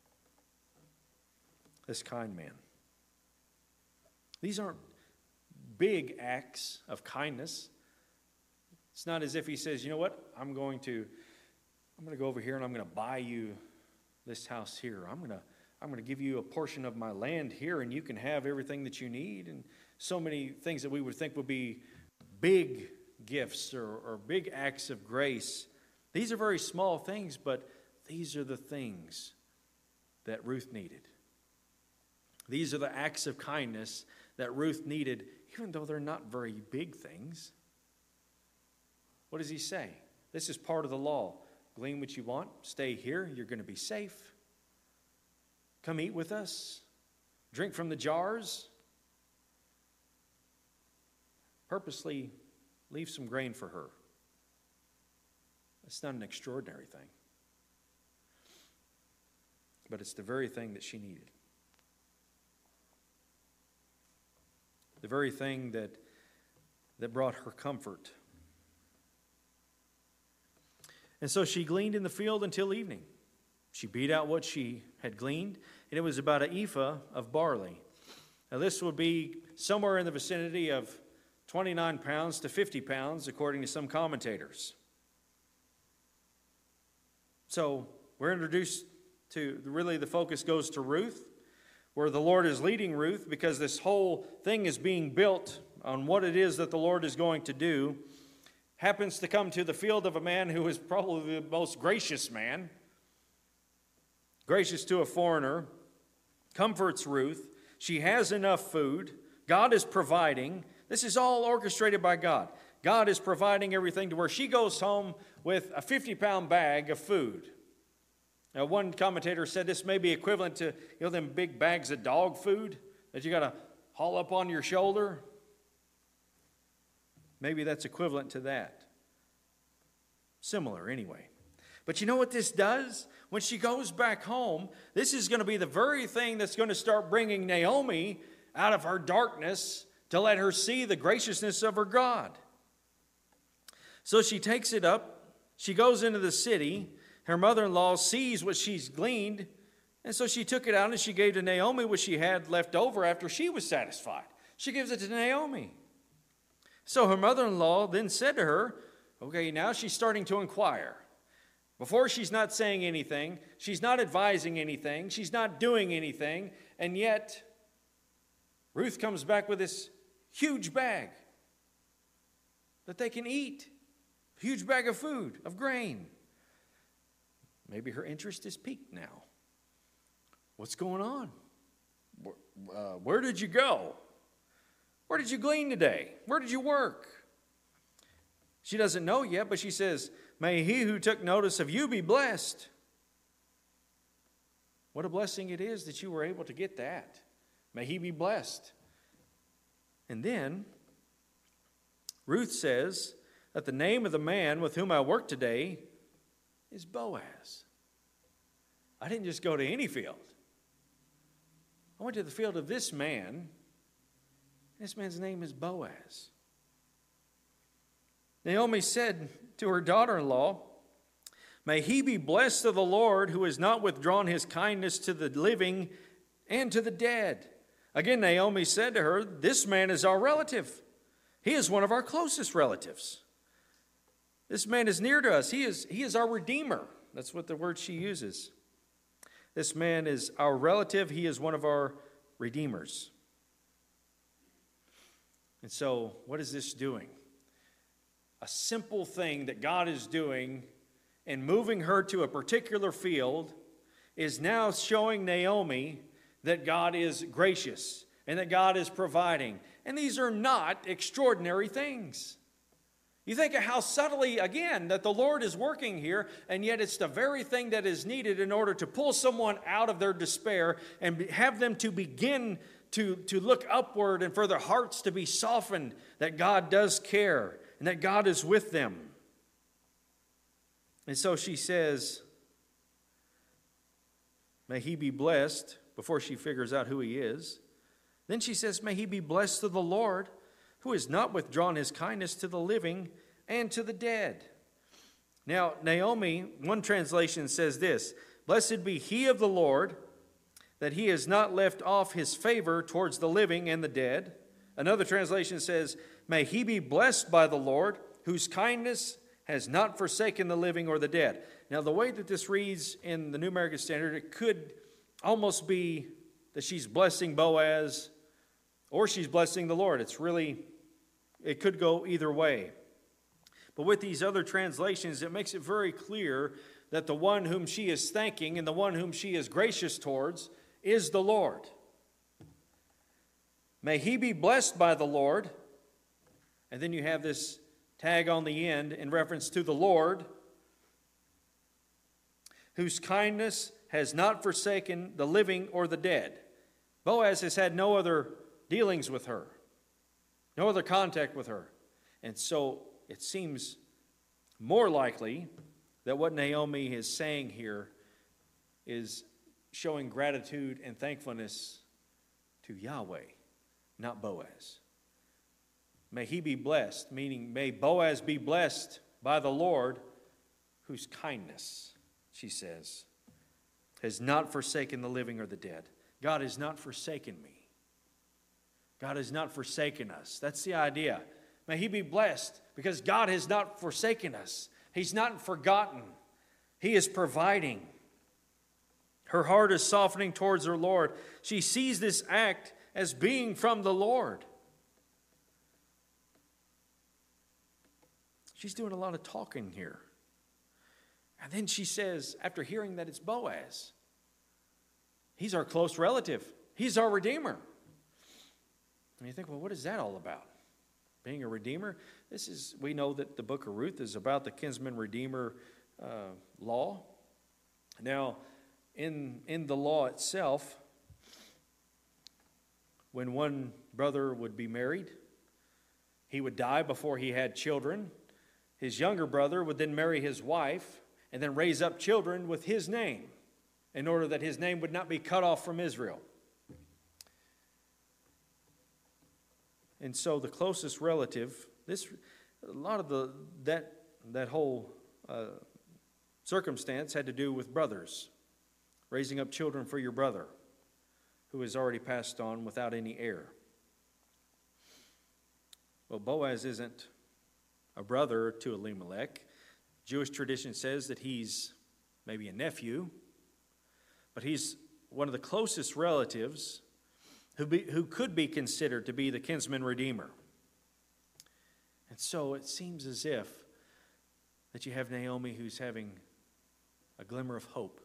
A: This kind man. These aren't big acts of kindness. It's not as if he says, you know what, I'm going to, I'm going to go over here and I'm going to buy you this house here. I'm going to, I'm going to give you a portion of my land here, and you can have everything that you need. And so many things that we would think would be big gifts or, or big acts of grace. These are very small things, but these are the things that Ruth needed. These are the acts of kindness that Ruth needed, even though they're not very big things. What does he say? This is part of the law. Glean what you want. Stay here. You're going to be safe. Come eat with us. Drink from the jars. Purposely leave some grain for her. It's not an extraordinary thing. But it's the very thing that she needed. The very thing that, that brought her comfort. And so she gleaned in the field until evening. She beat out what she had gleaned, and it was about an ephah of barley. Now this would be somewhere in the vicinity of twenty-nine pounds to fifty pounds, according to some commentators. So we're introduced to, really the focus goes to Ruth, where the Lord is leading Ruth, because this whole thing is being built on what it is that the Lord is going to do. Happens to come to the field of a man who is probably the most gracious man, gracious to a foreigner, comforts Ruth. She has enough food. God is providing. This is all orchestrated by God. God is providing everything to where she goes home with a fifty-pound bag of food. Now, one commentator said this may be equivalent to, you know, them big bags of dog food that you got to haul up on your shoulder. Maybe that's equivalent to that. Similar, anyway. But you know what this does? When she goes back home, this is going to be the very thing that's going to start bringing Naomi out of her darkness to let her see the graciousness of her God. So she takes it up. She goes into the city. Her mother-in-law sees what she's gleaned, and so she took it out and she gave to Naomi what she had left over after she was satisfied. She gives it to Naomi. So her mother-in-law then said to her, okay, now she's starting to inquire. Before she's not saying anything, she's not advising anything, she's not doing anything, and yet Ruth comes back with this huge bag that they can eat. A huge bag of food, of grain. Maybe her interest is piqued now. What's going on? Where, uh, where did you go? Where did you glean today? Where did you work? She doesn't know yet, but she says, may he who took notice of you be blessed. What a blessing it is that you were able to get that. May he be blessed. And then Ruth says that the name of the man with whom I work today is Boaz. I didn't just go to any field. I went to the field of this man. This man's name is Boaz. Naomi said to her daughter-in-law, May he be blessed of the Lord, who has not withdrawn his kindness to the living and to the dead. Again, Naomi said to her, this man is our relative. He is one of our closest relatives. This man is near to us. He is, he is our redeemer. That's what the word she uses. This man is our relative. He is one of our redeemers. And so, what is this doing? A simple thing that God is doing and moving her to a particular field is now showing Naomi that God is gracious and that God is providing. And these are not extraordinary things. You think of how subtly, again, that the Lord is working here, and yet it's the very thing that is needed in order to pull someone out of their despair and have them to begin to, to look upward and for their hearts to be softened, that God does care and that God is with them. And so she says, may he be blessed, before she figures out who he is. Then she says, may he be blessed of the Lord, who has not withdrawn his kindness to the living and to the dead. Now, Naomi, one translation says this, blessed be he of the Lord, that he has not left off his favor towards the living and the dead. Another translation says, may he be blessed by the Lord, whose kindness has not forsaken the living or the dead. Now, the way that this reads in the New American Standard, it could almost be that she's blessing Boaz or she's blessing the Lord. It's really, it could go either way. But with these other translations, it makes it very clear that the one whom she is thanking and the one whom she is gracious towards is the Lord. May he be blessed by the Lord. And then you have this tag on the end in reference to the Lord, whose kindness has not forsaken the living or the dead. Boaz has had no other dealings with her, no other contact with her. And so it seems more likely that what Naomi is saying here is showing gratitude and thankfulness to Yahweh, not Boaz. May he be blessed, meaning may Boaz be blessed by the Lord, whose kindness, she says, has not forsaken the living or the dead. God has not forsaken me. God has not forsaken us. That's the idea. May he be blessed because God has not forsaken us. He's not forgotten. He is providing. Her heart is softening towards her Lord. She sees this act as being from the Lord. She's doing a lot of talking here. And then she says, after hearing that it's Boaz, he's our close relative. He's our redeemer. And you think, well, what is that all about? Being a redeemer? This is, we know that the book of Ruth is about the kinsman redeemer uh, law. Now, in, in the law itself, when one brother would be married, he would die before he had children. His younger brother would then marry his wife and then raise up children with his name in order that his name would not be cut off from Israel. And so the closest relative, this a lot of the that that whole uh, circumstance had to do with brothers, raising up children for your brother who has already passed on without any heir. Well, Boaz isn't a brother to Elimelech. Jewish tradition says that he's maybe a nephew, but he's one of the closest relatives who, be, who could be considered to be the kinsman redeemer. And so it seems as if that you have Naomi who's having a glimmer of hope.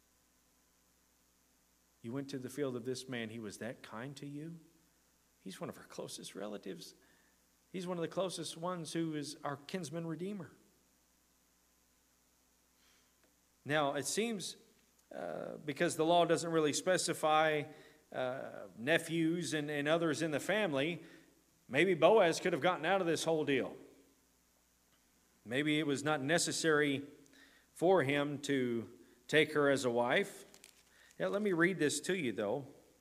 A: You went to the field of this man, he was that kind to you? He's one of our closest relatives. He's one of the closest ones who is our kinsman redeemer. Now, it seems, uh, because the law doesn't really specify uh, nephews and, and others in the family, maybe Boaz could have gotten out of this whole deal. Maybe it was not necessary for him to take her as a wife. Yeah, let me read this to you, though,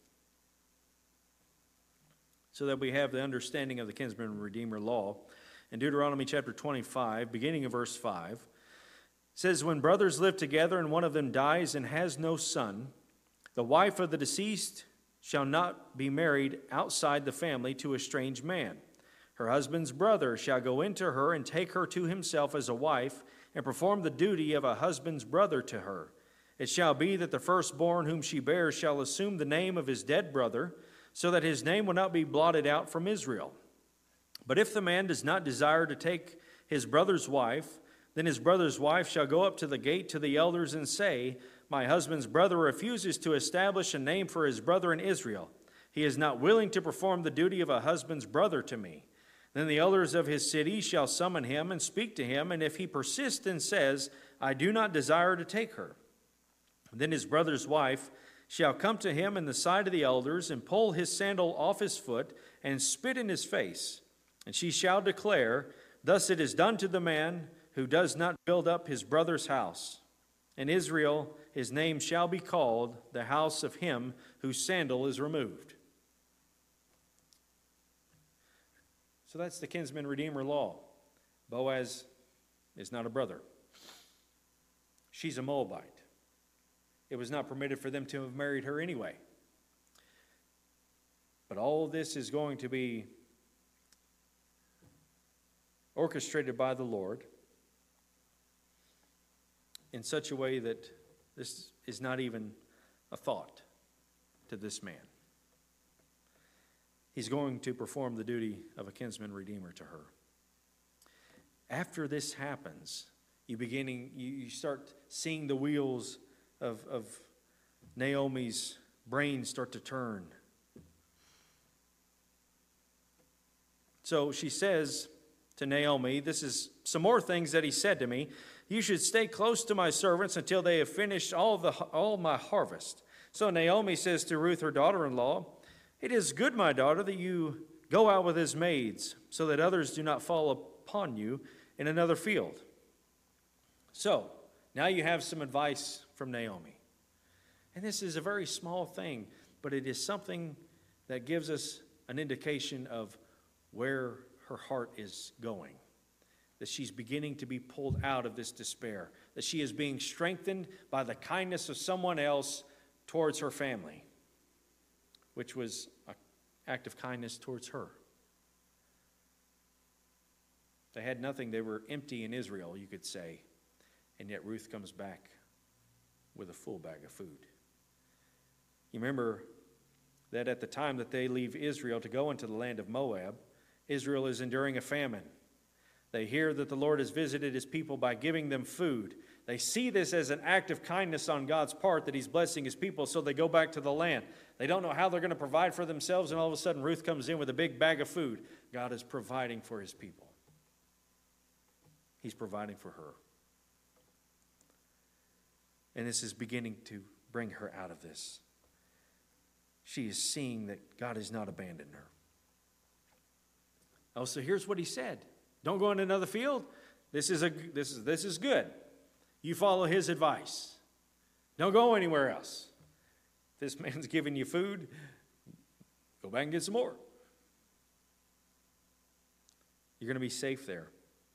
A: so that we have the understanding of the kinsman redeemer law. In Deuteronomy chapter twenty-five, beginning of verse five, says, when brothers live together and one of them dies and has no son, the wife of the deceased shall not be married outside the family to a strange man. Her husband's brother shall go into her and take her to himself as a wife and perform the duty of a husband's brother to her. It shall be that the firstborn whom she bears shall assume the name of his dead brother, so that his name will not be blotted out from Israel. But if the man does not desire to take his brother's wife, then his brother's wife shall go up to the gate to the elders and say, my husband's brother refuses to establish a name for his brother in Israel. He is not willing to perform the duty of a husband's brother to me. Then the elders of his city shall summon him and speak to him, and if he persists and says, I do not desire to take her, then his brother's wife shall come to him in the sight of the elders and pull his sandal off his foot and spit in his face. And she shall declare, thus it is done to the man who does not build up his brother's house. In Israel his name shall be called the house of him whose sandal is removed. So that's the kinsman redeemer law. Boaz is not a brother. She's a Moabite. It was not permitted for them to have married her anyway. But all this is going to be orchestrated by the Lord in such a way that this is not even a thought to this man. He's going to perform the duty of a kinsman redeemer to her. After this happens, you beginning you, you start seeing the wheels of, of Naomi's brain start to turn. So she says to Naomi, this is some more things that he said to me. You should stay close to my servants until they have finished all the all my harvest. So Naomi says to Ruth, her daughter-in-law, it is good, my daughter, that you go out with his maids, so that others do not fall upon you in another field. So now you have some advice from Naomi. And this is a very small thing, but it is something that gives us an indication of where her heart is going. That she's beginning to be pulled out of this despair. That she is being strengthened by the kindness of someone else towards her family, which was an act of kindness towards her. They had nothing. They were empty in Israel, you could say. And yet Ruth comes back with a full bag of food. You remember that at the time that they leave Israel to go into the land of Moab, Israel is enduring a famine. They hear that the Lord has visited his people by giving them food. They see this as an act of kindness on God's part, that he's blessing his people, so they go back to the land. They don't know how they're going to provide for themselves, and all of a sudden Ruth comes in with a big bag of food. God is providing for his people. He's providing for her. And this is beginning to bring her out of this. She is seeing that God has not abandoned her. Oh, so here's what he said. Don't go in another field. This is, a, this is, this is good. You follow his advice. Don't go anywhere else. If this man's giving you food, go back and get some more. You're going to be safe there.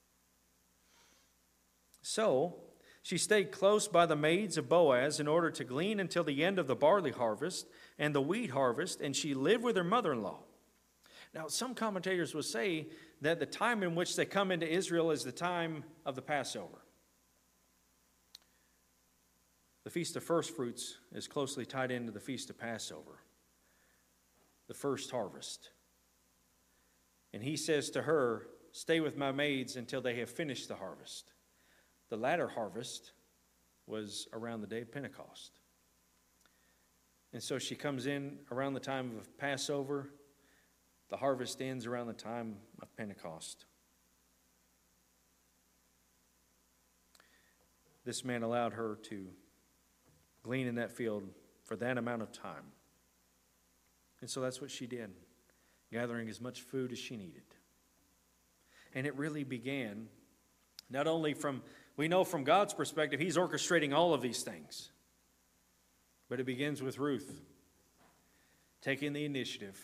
A: So she stayed close by the maids of Boaz in order to glean until the end of the barley harvest and the wheat harvest, and she lived with her mother-in-law. Now, some commentators will say that the time in which they come into Israel is the time of the Passover. The Feast of First Fruits is closely tied into the Feast of Passover, the first harvest. And he says to her, stay with my maids until they have finished the harvest. The latter harvest was around the day of Pentecost. And so she comes in around the time of Passover. The harvest ends around the time of Pentecost. This man allowed her to glean in that field for that amount of time. And so that's what she did, gathering as much food as she needed. And it really began not only from, we know from God's perspective, he's orchestrating all of these things. But it begins with Ruth taking the initiative,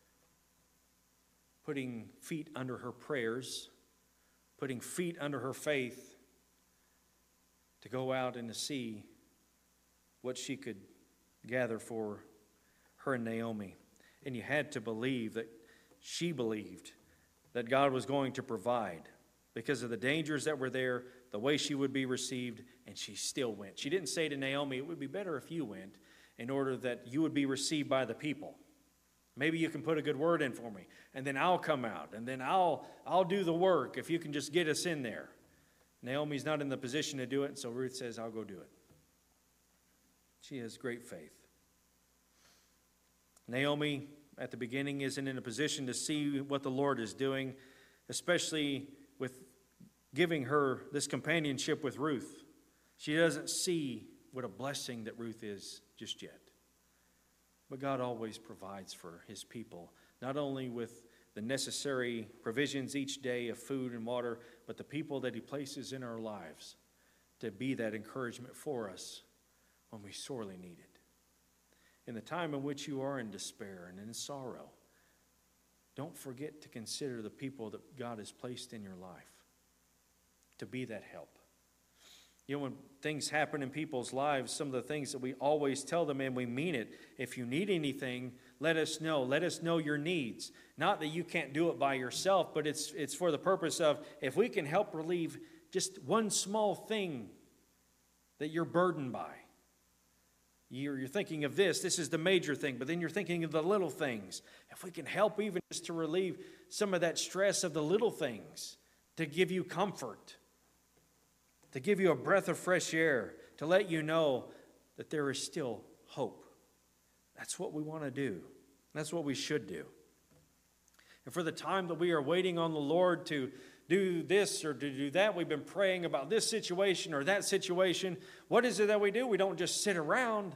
A: putting feet under her prayers, putting feet under her faith, to go out and to see what she could gather for her and Naomi. And you had to believe that she believed that God was going to provide because of the dangers that were there, the way she would be received, and she still went. She didn't say to Naomi, it would be better if you went in order that you would be received by the people. Maybe you can put a good word in for me, and then I'll come out, and then I'll, I'll do the work if you can just get us in there. Naomi's not in the position to do it, and so Ruth says, I'll go do it. She has great faith. Naomi, at the beginning, isn't in a position to see what the Lord is doing, especially with giving her this companionship with Ruth. She doesn't see what a blessing that Ruth is just yet. But God always provides for his people, not only with the necessary provisions each day of food and water, but the people that he places in our lives to be that encouragement for us when we sorely need it. In the time in which you are in despair and in sorrow, don't forget to consider the people that God has placed in your life to be that help. You know, when things happen in people's lives, some of the things that we always tell them, and we mean it, if you need anything, let us know. Let us know your needs. Not that you can't do it by yourself, but it's, it's for the purpose of, if we can help relieve just one small thing that you're burdened by. You're, you're thinking of this, this is the major thing, but then you're thinking of the little things. If we can help even just to relieve some of that stress of the little things, to give you comfort, to give you a breath of fresh air, to let you know that there is still hope. That's what we want to do. That's what we should do. And for the time that we are waiting on the Lord to do this or to do that, we've been praying about this situation or that situation. What is it that we do? We don't just sit around.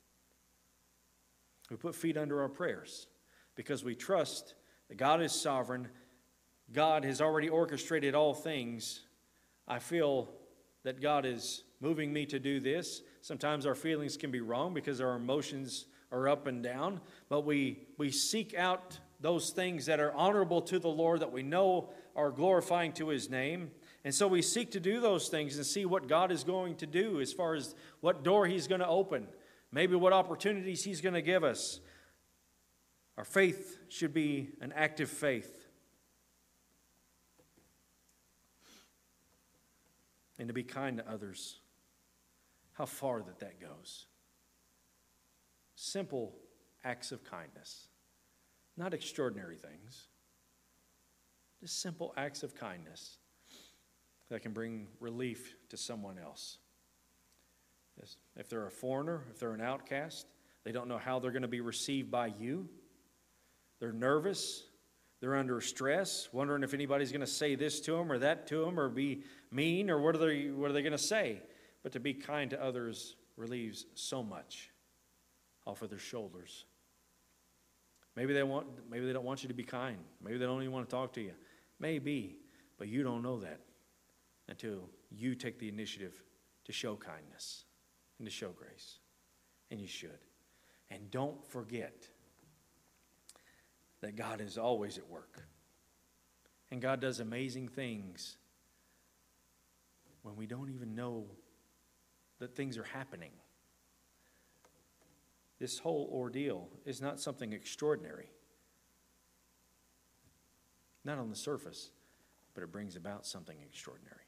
A: We put feet under our prayers because we trust that God is sovereign. God has already orchestrated all things. I feel that God is moving me to do this. Sometimes our feelings can be wrong because our emotions are up and down, but we, we seek out those things that are honorable to the Lord, that we know are glorifying to his name. And so we seek to do those things and see what God is going to do as far as what door he's going to open, maybe what opportunities he's going to give us. Our faith should be an active faith. And to be kind to others. How far that that goes. Simple acts of kindness. Not extraordinary things. Just simple acts of kindness that can bring relief to someone else. If they're a foreigner, if they're an outcast, they don't know how they're going to be received by you. They're nervous. They're under stress, wondering if anybody's going to say this to them or that to them or be mean or what are they, what are they going to say. But to be kind to others relieves so much off of their shoulders. Maybe they want, maybe they don't want you to be kind. Maybe they don't even want to talk to you. Maybe, but you don't know that until you take the initiative to show kindness and to show grace. And you should. And don't forget that God is always at work. And God does amazing things when we don't even know that things are happening. This whole ordeal is not something extraordinary. Not on the surface, but it brings about something extraordinary.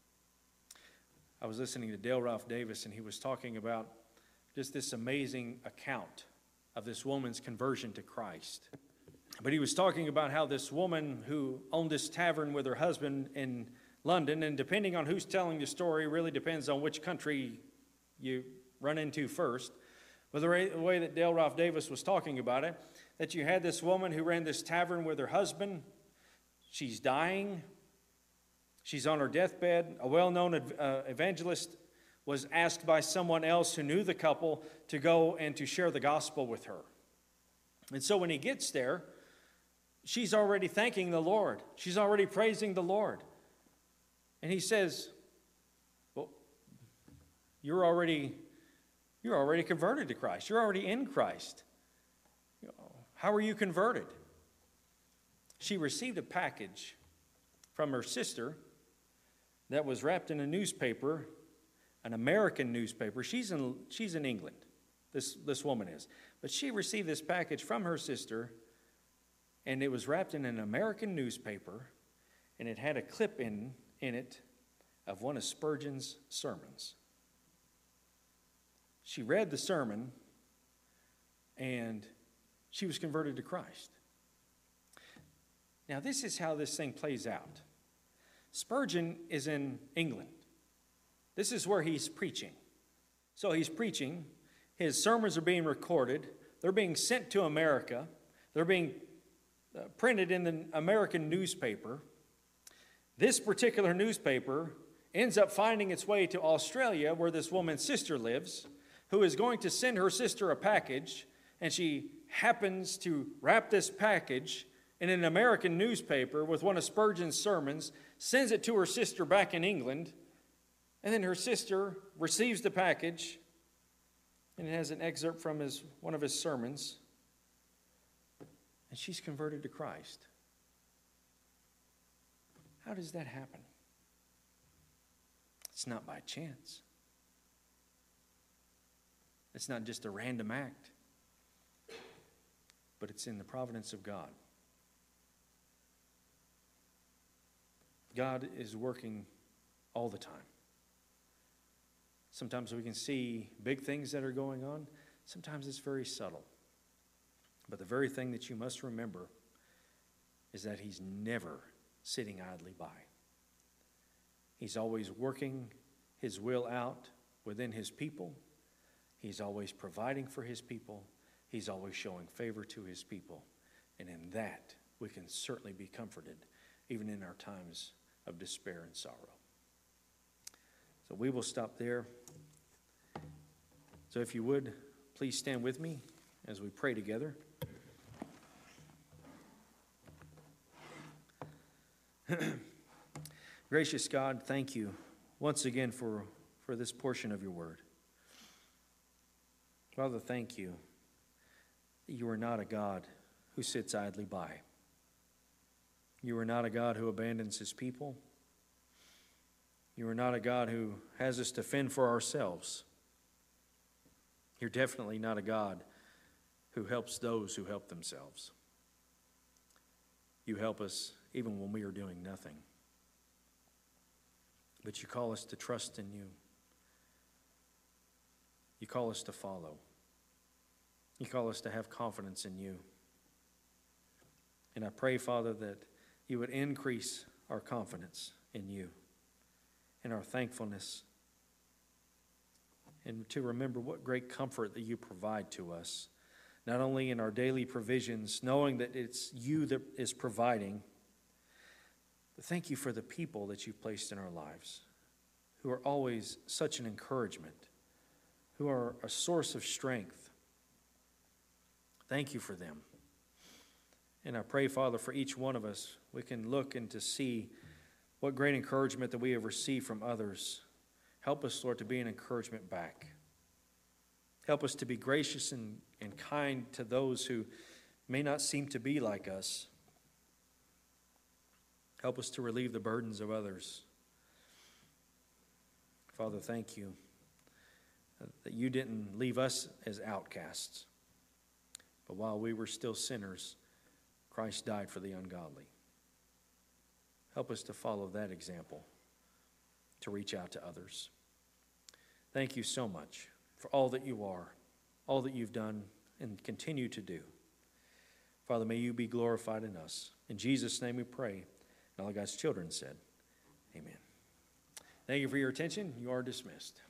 A: I was listening to Dale Ralph Davis, and he was talking about just this amazing account of this woman's conversion to Christ. But he was talking about how this woman who owned this tavern with her husband in London, and depending on who's telling the story, really depends on which country you run into first. But the way that Dale Ralph Davis was talking about it, that you had this woman who ran this tavern with her husband. She's dying. She's on her deathbed. A well-known uh, evangelist was asked by someone else who knew the couple to go and to share the gospel with her. And so when he gets there, she's already thanking the Lord. She's already praising the Lord. And he says, well, you're already, you're already converted to Christ. You're already in Christ. You know, how are you converted? She received a package from her sister that was wrapped in a newspaper an American newspaper. She's in, she's in England, this, this woman is. But she received this package from her sister, and it was wrapped in an American newspaper, and it had a clip in, in it of one of Spurgeon's sermons. She read the sermon, and she was converted to Christ. Now, this is how this thing plays out. Spurgeon is in England. This is where he's preaching. So he's preaching. His sermons are being recorded. They're being sent to America. They're being uh, printed in the American newspaper. This particular newspaper ends up finding its way to Australia, where this woman's sister lives, who is going to send her sister a package, and she happens to wrap this package in an American newspaper with one of Spurgeon's sermons, sends it to her sister back in England, and then her sister receives the package, and it has an excerpt from his, one of his sermons, and she's converted to Christ. How does that happen? It's not by chance. It's not just a random act, but it's in the providence of God. God is working all the time. Sometimes we can see big things that are going on. Sometimes it's very subtle. But the very thing that you must remember is that He's never sitting idly by. He's always working His will out within His people. He's always providing for His people. He's always showing favor to His people. And in that, we can certainly be comforted, even in our times of despair and sorrow. So we will stop there. So if you would, please stand with me as we pray together. Gracious God, thank you once again for, for this portion of your word. Father, thank you that you are not a God who sits idly by. You are not a God who abandons His people. You are not a God who has us to fend for ourselves. You're definitely not a God who helps those who help themselves. You help us even when we are doing nothing. But you call us to trust in you. You call us to follow. You call us to have confidence in you. And I pray, Father, that you would increase our confidence in you and our thankfulness, and to remember what great comfort that you provide to us, not only in our daily provisions, knowing that it's you that is providing, but thank you for the people that you've placed in our lives, who are always such an encouragement, who are a source of strength. Thank you for them. And I pray, Father, for each one of us, we can look and to see what great encouragement that we have received from others. Help us, Lord, to be an encouragement back. Help us to be gracious and, and kind to those who may not seem to be like us. Help us to relieve the burdens of others. Father, thank you that you didn't leave us as outcasts, but while we were still sinners, Christ died for the ungodly. Help us to follow that example, to reach out to others. Thank you so much for all that you are, all that you've done and continue to do. Father, may you be glorified in us. In Jesus' name we pray. And all God's children said, amen. Thank you for your attention. You are dismissed.